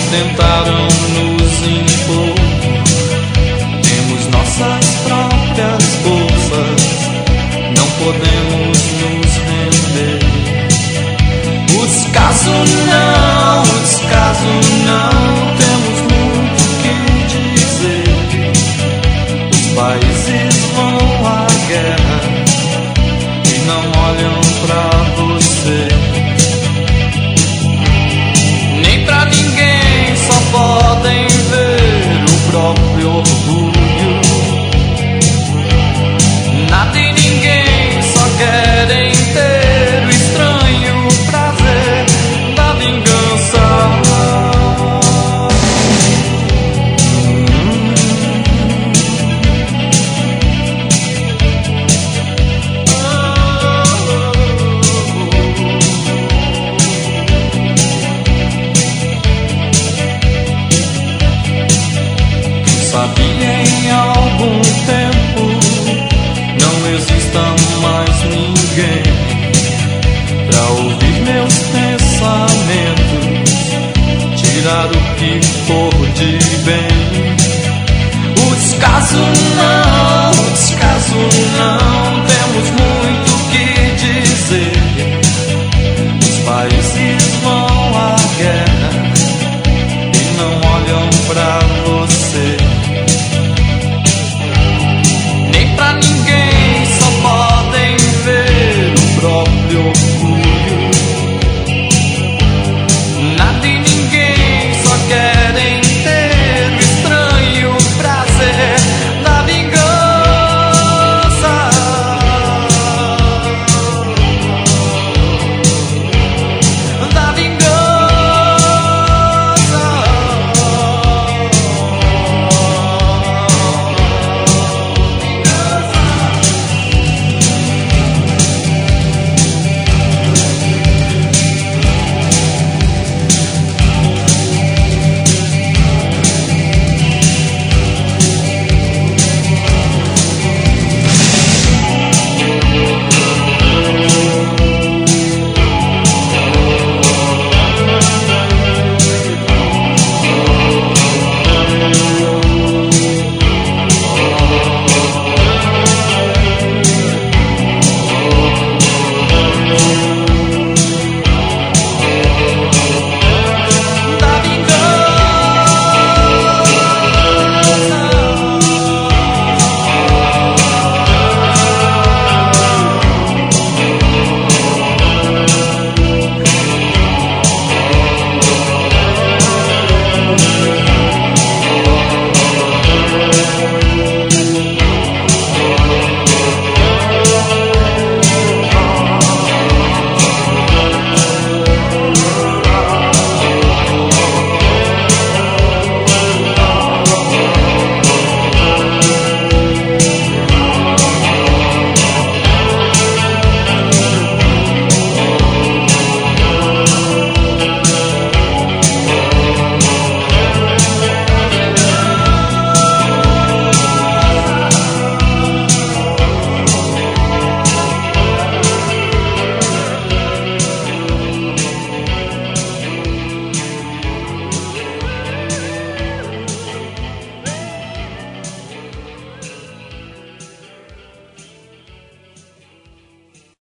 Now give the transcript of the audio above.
tentaram nos impor. Temos nossas próprias forças, não podemos nos render. Os casos não, temos muito que dizer. Os países vão à guerra e não olham pra você. Nem pra ninguém, só podem ver o próprio orgulho. Nada e ninguém, só querem ter o estranho prazer da vingança. Sabia em algum tempo não exista mais ninguém pra ouvir meus pensamentos, tirar o que for de bem. Os casos não, temos muito